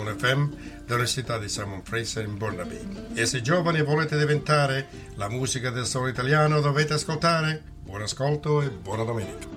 FM dell'Università di Simon Fraser in Burnaby. E se giovani volete diventare, la musica del solo italiano dovete ascoltare. Buon ascolto e buona domenica.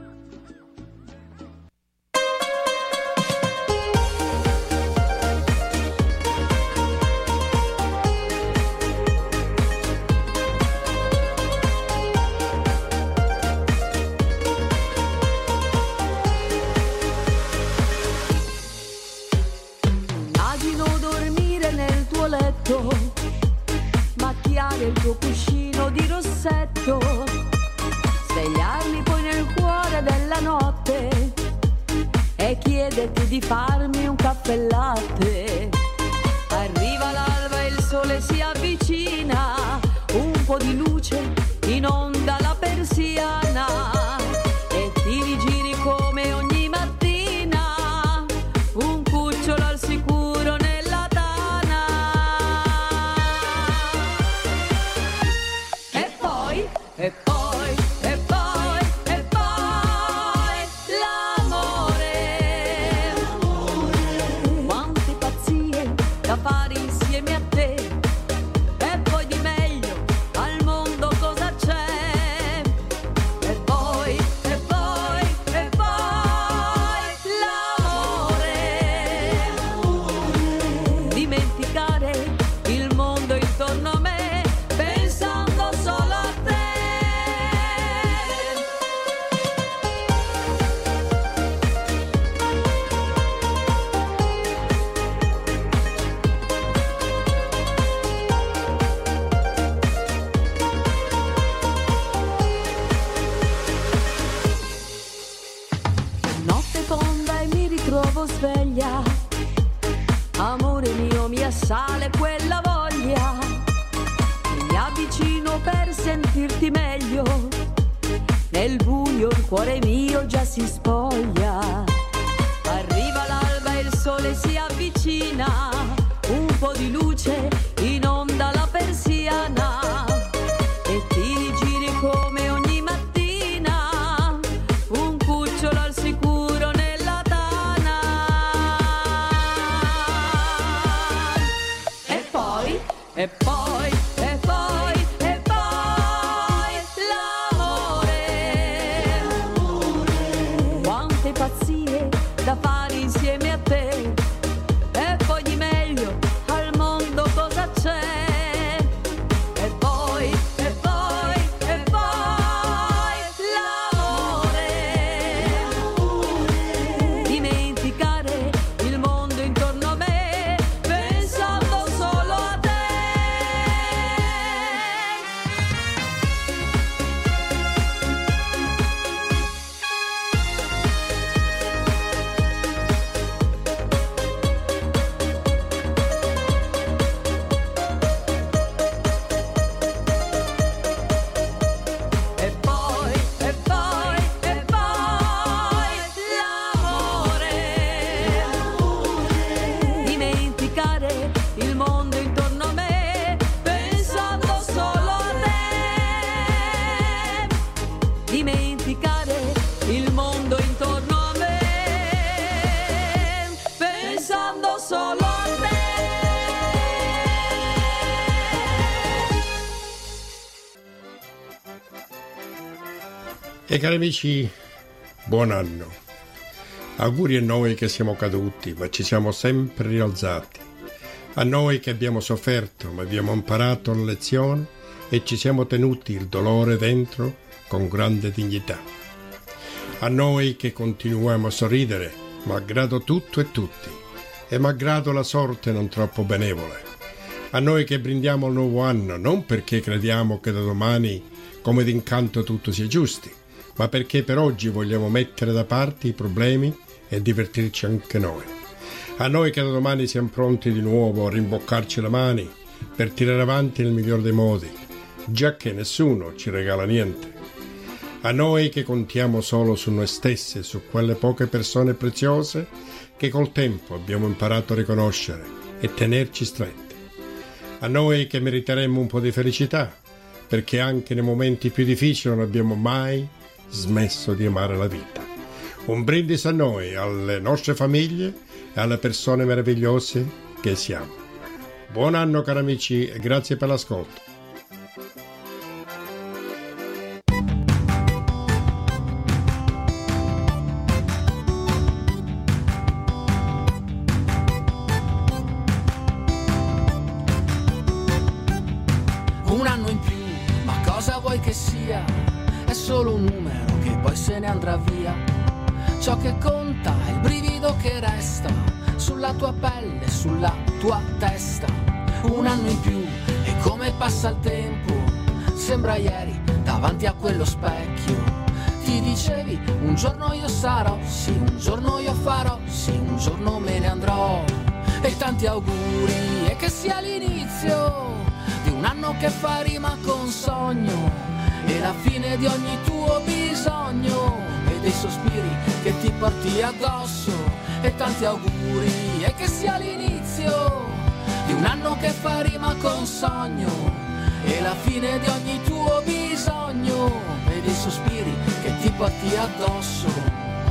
Macchiare il tuo cuscino di rossetto, svegliarmi poi nel cuore della notte e chiederti di farmi un caffè latte. Arriva l'alba e il sole si avvicina, un po' di luce inonda la persiana e ti rigiri come ogni mattina, un cucciolo al sicuro nella tana. E poi l'amore. Quante pazzie da fare insieme a te. E poi di meglio al mondo cosa c'è? E poi l'amore. Dimenticare il mondo intorno a me, pensando solo a te. Notte fonda e mi ritrovo sveglia, amore mio mi assale quella voglia, mi avvicino per sentirti meglio, nel buio il cuore mio già si spoglia. Arriva l'alba e il sole si avvicina, un po' di luce inonda la persiana e ti rigiri come ogni mattina, un cucciolo al sicuro nella tana. E poi l'amore. Quante pazzie da fare insieme a te. E poi di meglio al mondo cosa c'è? E poi l'amore. Dimenticare il mondo intorno a me, pensando solo a te. E poi l'amore. Dimenticare il mondo intorno a me, pensando solo a te. Dimenticare il mondo intorno a me, pensando solo a te. E cari amici, buon anno. Auguri a noi che siamo caduti, ma ci siamo sempre rialzati. A noi che abbiamo sofferto, ma abbiamo imparato la lezione e ci siamo tenuti il dolore dentro con grande dignità. A noi che continuiamo a sorridere, malgrado tutto e tutti, e malgrado la sorte non troppo benevole. A noi che brindiamo il nuovo anno, non perché crediamo che da domani, come d'incanto, tutto sia giusti, ma perché per oggi vogliamo mettere da parte i problemi e divertirci anche noi. A noi che da domani siamo pronti di nuovo a rimboccarci le mani per tirare avanti nel miglior dei modi, già che nessuno ci regala niente. A noi che contiamo solo su noi stessi e su quelle poche persone preziose che col tempo abbiamo imparato a riconoscere e tenerci stretti. A noi che meriteremmo un po' di felicità, perché anche nei momenti più difficili non abbiamo mai smesso di amare la vita. Un brindisi a noi, alle nostre famiglie e alle persone meravigliose che siamo. Buon anno cari amici e grazie per l'ascolto. Un anno in più, ma cosa vuoi che sia? È solo un numero che poi se ne andrà via. Ciò che conta è il brivido che resta sulla tua pelle, sulla tua testa. Un anno in più e come passa il tempo, sembra ieri davanti a quello specchio. Ti dicevi un giorno io sarò, sì un giorno io farò, sì un giorno me ne andrò. E tanti auguri e che sia l'inizio di un anno che fa rima con sogno e la fine di ogni tuo bisogno e dei sospiri che ti porti addosso. E tanti auguri e che sia l'inizio di un anno che fa rima con sogno e la fine di ogni tuo bisogno e dei sospiri che ti porti addosso.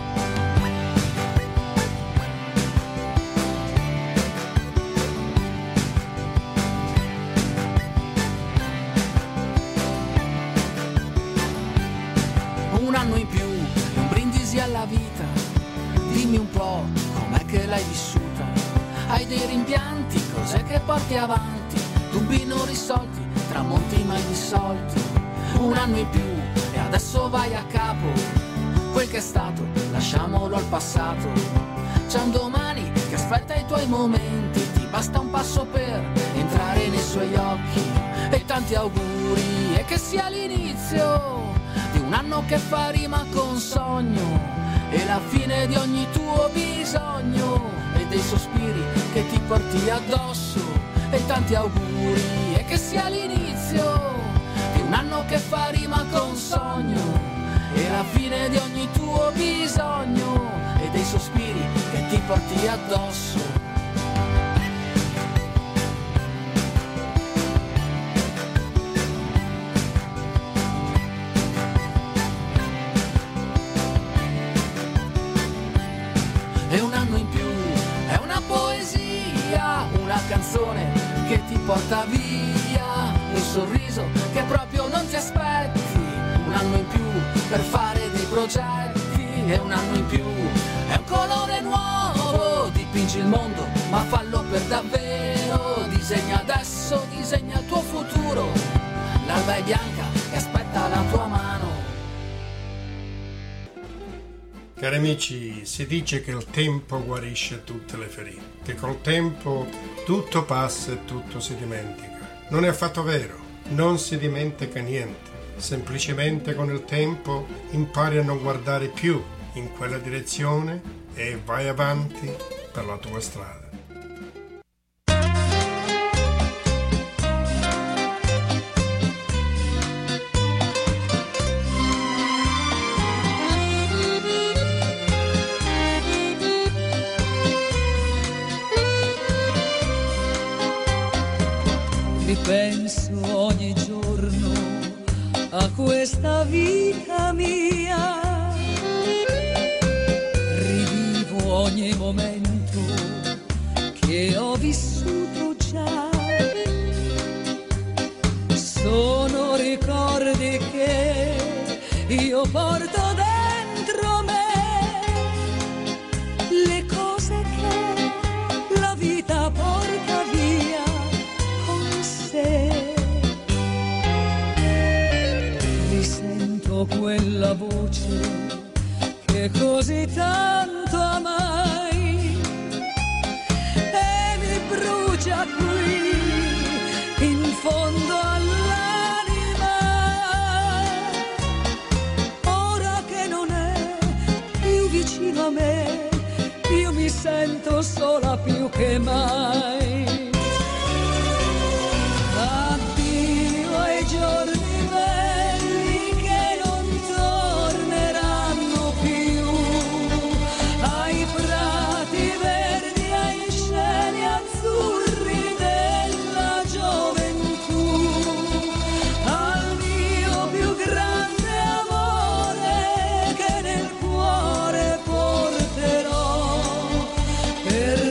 Un anno in più e un brindisi alla vita. Dimmi un po' com'è che l'hai vissuta. Hai dei rimpianti, cos'è che porti avanti? Dubbi non risolti, tramonti mai dissolti. Un anno in più e adesso vai a capo. Quel che è stato, lasciamolo al passato. C'è un domani che aspetta i tuoi momenti. Ti basta un passo per entrare nei suoi occhi. E tanti auguri e che sia l'inizio di un anno che fa rima con sogno e la fine di ogni tuo bisogno e dei sospiri che ti porti addosso. E tanti auguri e che sia l'inizio di un anno che fa rima con sogno e la fine di ogni tuo bisogno e dei sospiri che ti porti addosso. E un anno in più è una poesia, una canzone che ti porta via, un sorriso che proprio non ti aspetti, un anno in più per fare dei progetti, e un anno in più è un colore nuovo, dipingi il mondo ma fallo per davvero, disegna adesso, disegna il tuo futuro, l'alba è bianca e aspetta la tua mano. Cari amici, si dice che il tempo guarisce tutte le ferite, che col tempo tutto passa e tutto si dimentica. Non è affatto vero, non si dimentica niente. Semplicemente con il tempo impari a non guardare più in quella direzione e vai avanti per la tua strada. Penso ogni giorno a questa vita mia, rivivo ogni momento che ho vissuto già, sono ricordi che io porto dentro me, le cose che la vita porta via. Risento quella voce che così tanto amai e mi brucia qui in fondo all'anima. Ora che non è più vicino a me, io mi sento sola più che mai. Giorni belli che non torneranno più, ai prati verdi, ai cieli azzurri della gioventù, al mio più grande amore che nel cuore porterò per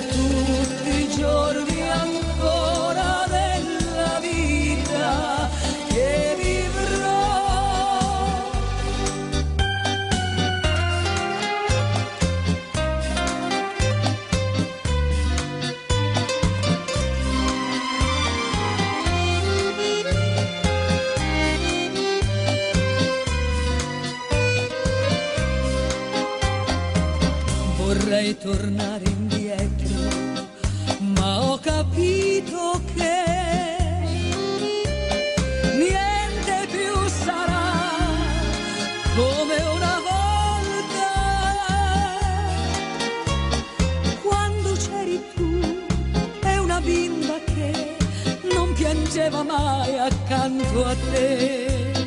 tornare indietro, ma ho capito che niente più sarà come una volta, quando c'eri tu e una bimba che non piangeva mai accanto a te.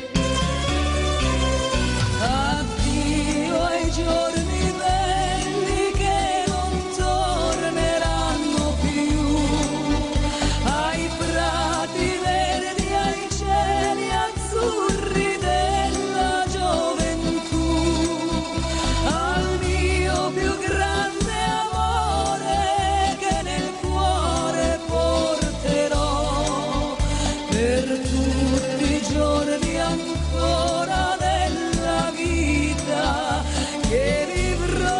Addio ai giorni belli che non torneranno più, ai prati verdi, ai cieli azzurri della gioventù, al mio più grande amore che nel cuore porterò per tutti i giorni ancora della vita che vivrò.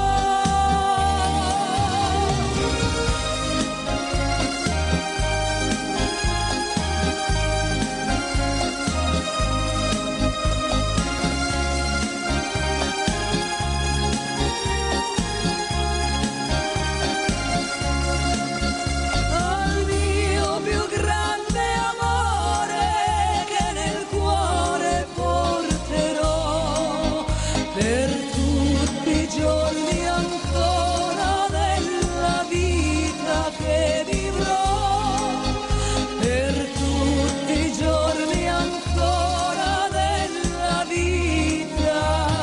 Al mio più grande amore che nel cuore porterò per tutti i giorni ancora della vita che vivrò, per tutti i giorni ancora della vita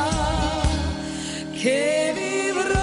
che vivrò.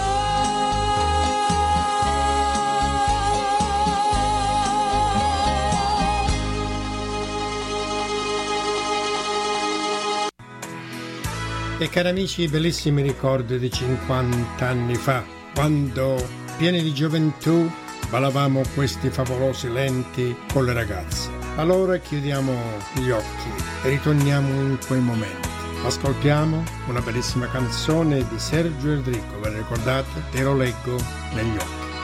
E cari amici, bellissimi ricordi di 50 anni fa, quando, pieni di gioventù, ballavamo questi favolosi lenti con le ragazze. Allora chiudiamo gli occhi e ritorniamo in quei momenti. Ascoltiamo una bellissima canzone di Sergio Endrico, ve la ricordate? Te lo leggo negli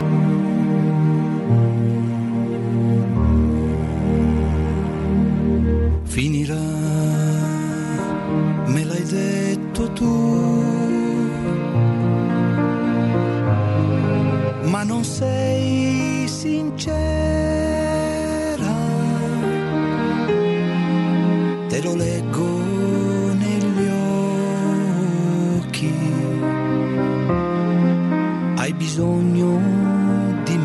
occhi. Finirà, me l'hai detto tu, ma non sei sincera, te lo leggo negli occhi, hai bisogno di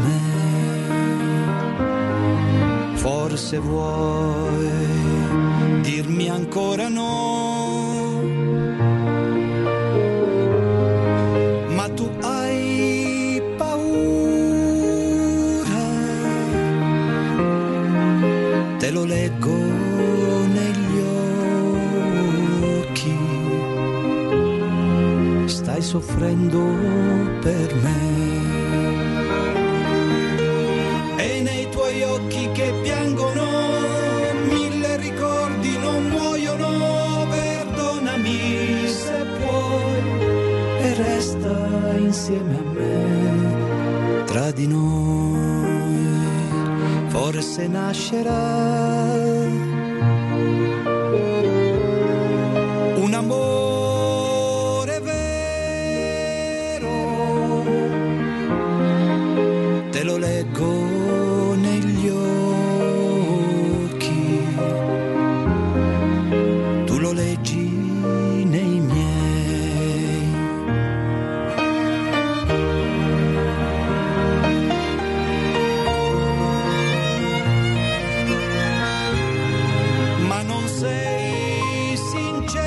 me, forse vuoi dirmi ancora no, ma tu hai paura, te lo leggo negli occhi, stai soffrendo per me, e nei tuoi occhi che piangono mille ricordi non muoiono, perdonami se puoi e resta insieme a me, tra di noi forse nascerà un amore vero, te lo leggo negli occhi, tu lo leggi nei miei. Ma non sei sincera,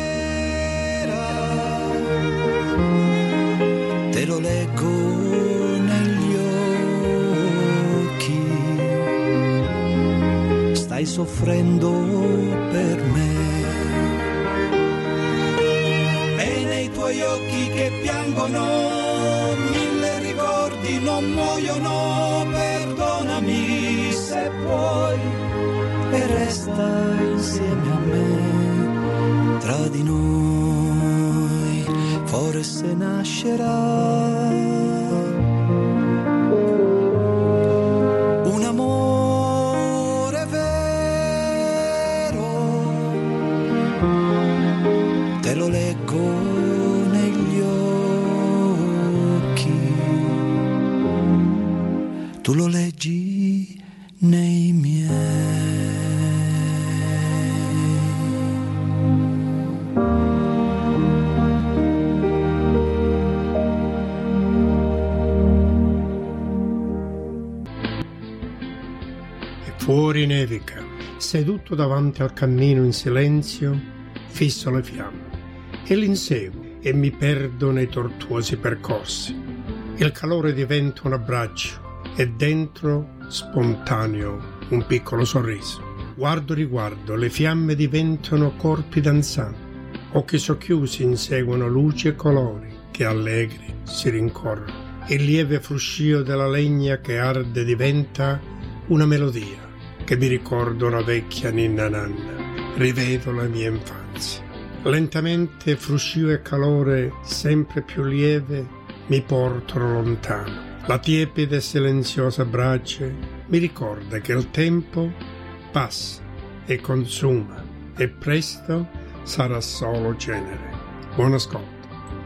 te lo leggo negli occhi, stai soffrendo per me, e nei tuoi occhi che piangono mille ricordi non muoiono, perdonami se puoi e resta insieme a me, tra di noi forse nascerà un amore vero, te lo leggo negli occhi, tu lo leggi nei miei. Fuori nevica, seduto davanti al cammino in silenzio, fisso le fiamme e l'inseguo e mi perdo nei tortuosi percorsi. Il calore diventa un abbraccio e dentro spontaneo un piccolo sorriso. Guardo riguardo, le fiamme diventano corpi danzanti, occhi socchiusi inseguono luci e colori che allegri si rincorrono. Il lieve fruscio della legna che arde diventa una melodia che mi ricorda una vecchia ninna nanna. Rivedo la mia infanzia. Lentamente fruscio e calore sempre più lieve mi portano lontano. La tiepida e silenziosa brace mi ricorda che il tempo passa e consuma e presto sarà solo cenere. Buon ascolto.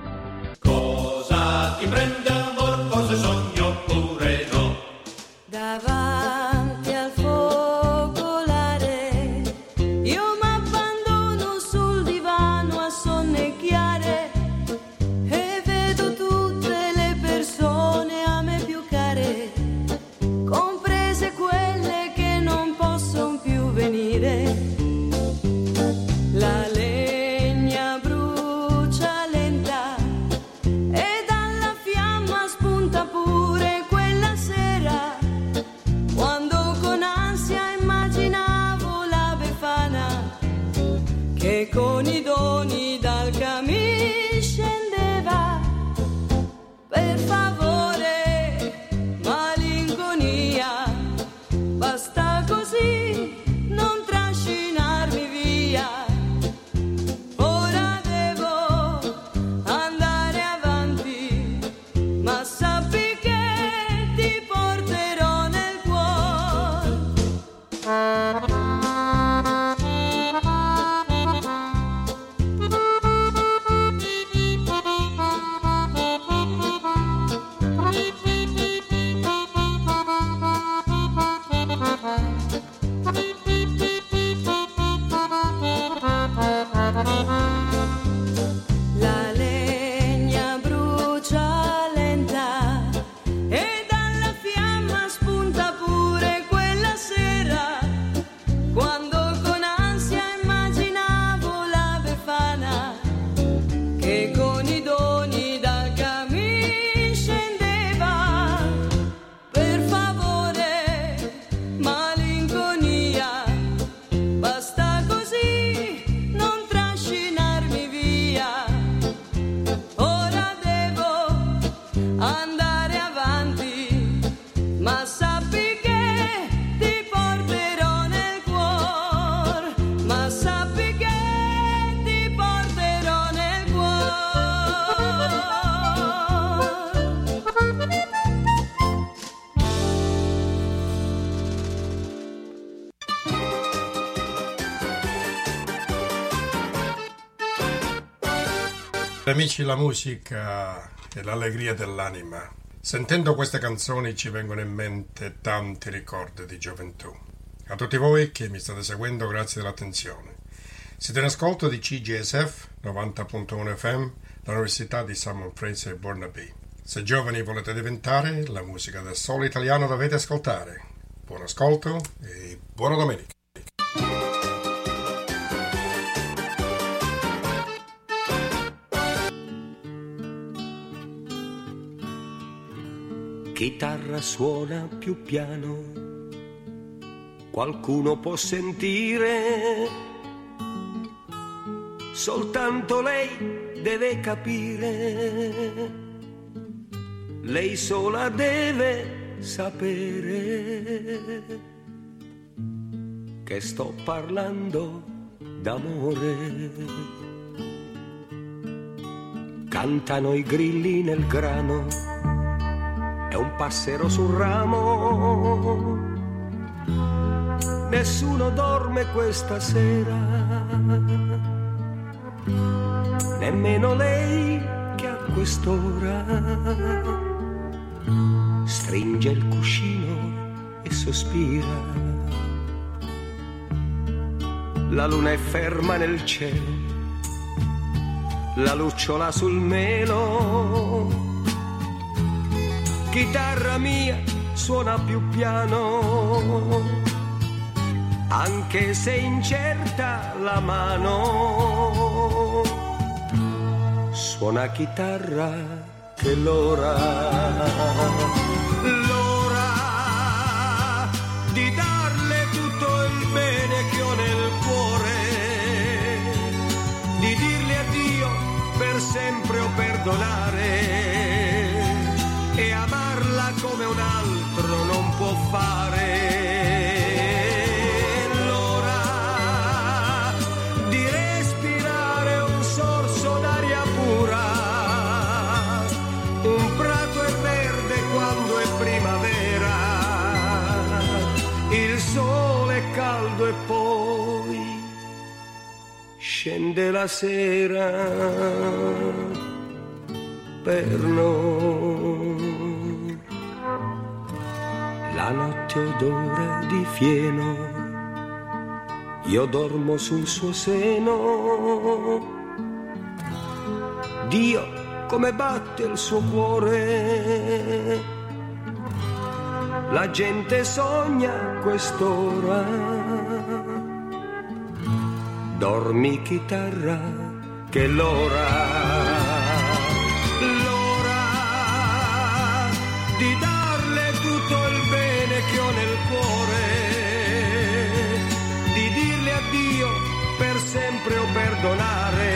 Cosa ti prende amor, cosa sogni oppure no? Davanti al focolare io m'abbandono sul divano a sonnecchiare e vedo tutte le persone a me più care, comprese quelle che non possono più venire. La legna brucia lenta e dalla fiamma spunta pure quella sera, quando con ansia immaginavo la Befana che con i doni dal cammin scendeva. Per favore, malinconia, basta così, non trascinarmi via. Ora devo andare avanti, ma sappi che ti porterò nel cuore. La legna brucia lenta e dalla fiamma spunta pure quella sera, quando con ansia immaginavo la Befana che con i doni dal cammin scendeva. Per favore, malinconia, basta così, non trascinarmi via. Ora devo andare avanti, ma sappi che ti porterò nel cuore, ma sappi che ti porterò nel cuore. Amici, la musica è l'allegria dell'anima. Sentendo queste canzoni ci vengono in mente tanti ricordi di gioventù. A tutti voi che mi state seguendo, grazie dell'attenzione. Siete in ascolto di CGSF 90.1 FM, l'Università di Simon Fraser e Burnaby. Se giovani volete diventare, la musica del solo italiano dovete ascoltare. Buon ascolto e buona domenica. Chitarra suona più piano, qualcuno può sentire, soltanto lei deve capire, lei sola deve sapere che sto parlando d'amore. Cantano i grilli nel grano, è un passero sul ramo, nessuno dorme questa sera, nemmeno lei che a quest'ora stringe il cuscino e sospira. La luna è ferma nel cielo, la lucciola sul melo. Chitarra mia suona più piano, anche se incerta la mano. Suona chitarra che l'ora di darle tutto il bene che ho nel cuore, di dirle addio per sempre o perdonare, e amarla come un altro non può fare. L'ora di respirare un sorso d'aria pura, un prato è verde quando è primavera, il sole è caldo e poi scende la sera per noi. La notte odora di fieno, io dormo sul suo seno. Dio, come batte il suo cuore, la gente sogna a quest'ora. Dormi chitarra che l'ora di darle tutto il bene che ho nel cuore, di dirle addio per sempre o perdonare,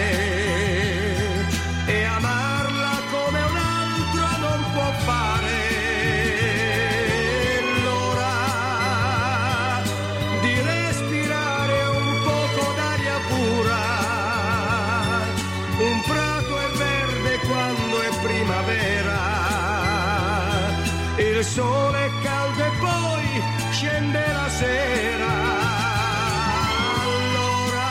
e amarla come un altro non può fare. L'ora di respirare un poco d'aria pura, un prato è verde quando è primavera, il sole è caldo e poi scende la sera. Allora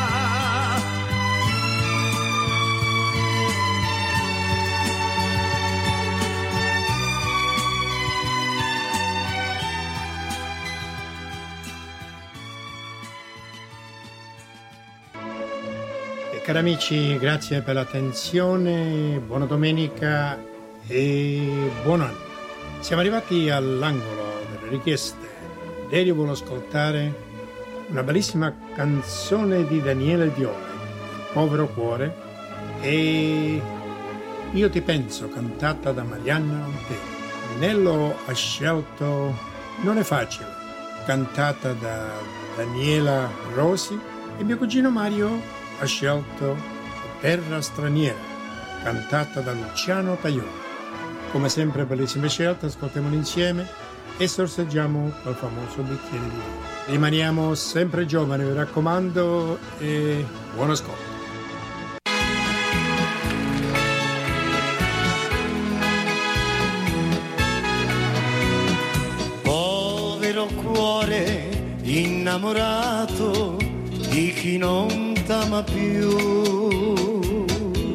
cari amici, grazie per l'attenzione, buona domenica e buon anno. Siamo arrivati all'angolo delle richieste. Dario vuole ascoltare una bellissima canzone di Daniele Viola, Il povero cuore, e Io ti penso, cantata da Marianna Montero. Nello ha scelto Non è facile, cantata da Daniela Rosi, e mio cugino Mario ha scelto Terra straniera, cantata da Luciano Tajoni. Come sempre bellissime scelte, ascoltiamole insieme e sorseggiamo quel famoso bicchiere di vino. Rimaniamo sempre giovani, vi raccomando, e buon ascolto. Povero cuore innamorato di chi non t'ama più,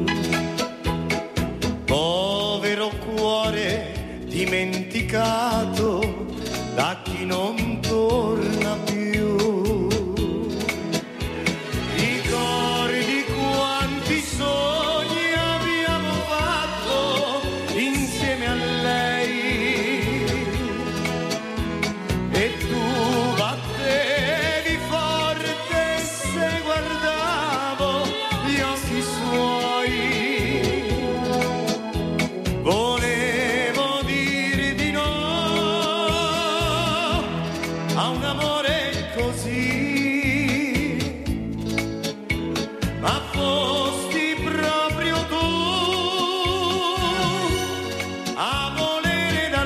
povero cuore dimenticato da chi non torna più. Ricordi quanti sogni abbiamo fatto insieme a lei, e tu battevi forte se guardavo gli occhi suoi. Volevo dire di no a un amore così, ma fosti proprio tu a volere da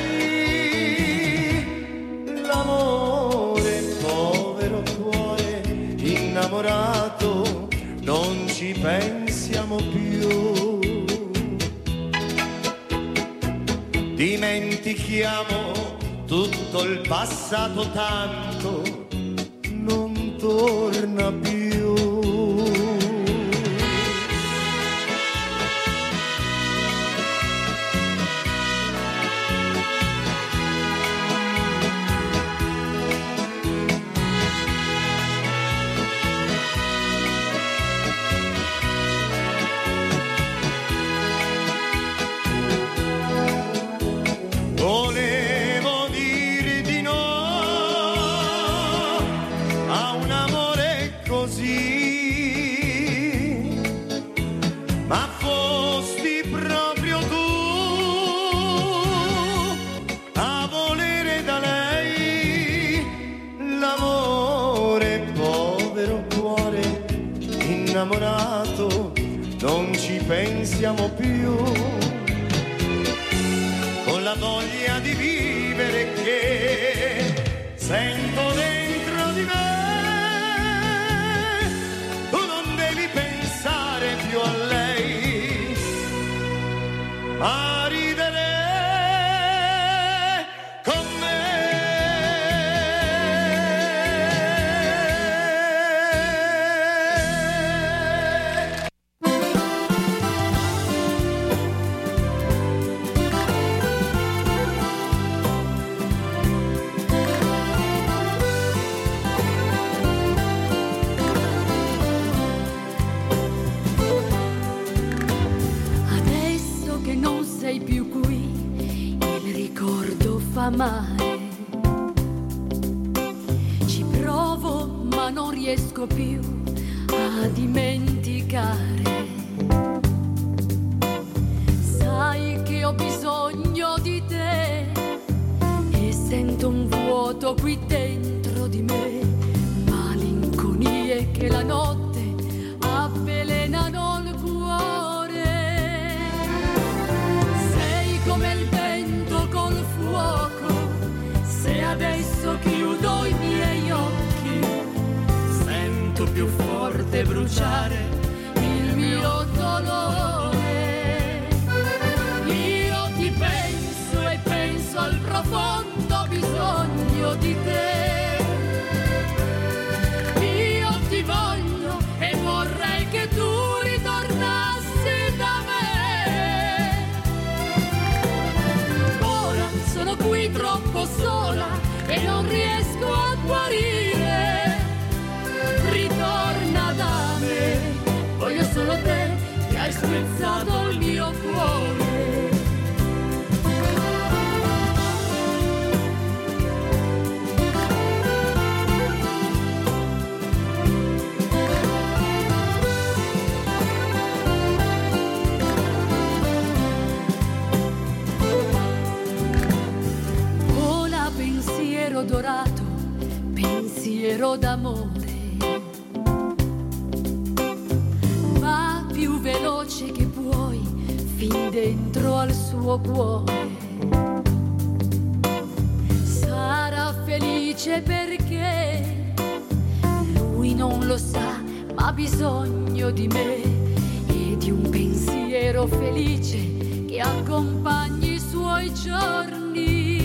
lei l'amore. Povero cuore innamorato, non ci pensiamo più, dimentichiamo tutto il passato, tanto non torna più. siamo più, con la voglia di vivere che sento dentro di me. Tu non devi pensare più a lei, a ridere con me. Adesso che non sei più qui, il ricordo fa male. Ci provo ma non riesco più a dimenticare. Sai che ho bisogno di te e sento un vuoto qui dentro di me, malinconie che la notte avvelenano il cuore. Sei come il vento col fuoco, se adesso chiudo i miei occhi sento più forte bruciare il mio dolore. Io ti penso e penso al profondo bisogno di te. Io ti voglio e vorrei che tu ritornassi da me. Ora sono qui troppo sola e non riesco a guarire. Ritorna da me, voglio solo te che hai spezzato il mio cuore. Vola pensiero dorato, pensiero d'amore, va più veloce che puoi fin dentro al suo cuore. Sarà felice perché lui non lo sa, ma ha bisogno di me e di un pensiero felice che accompagni i suoi giorni.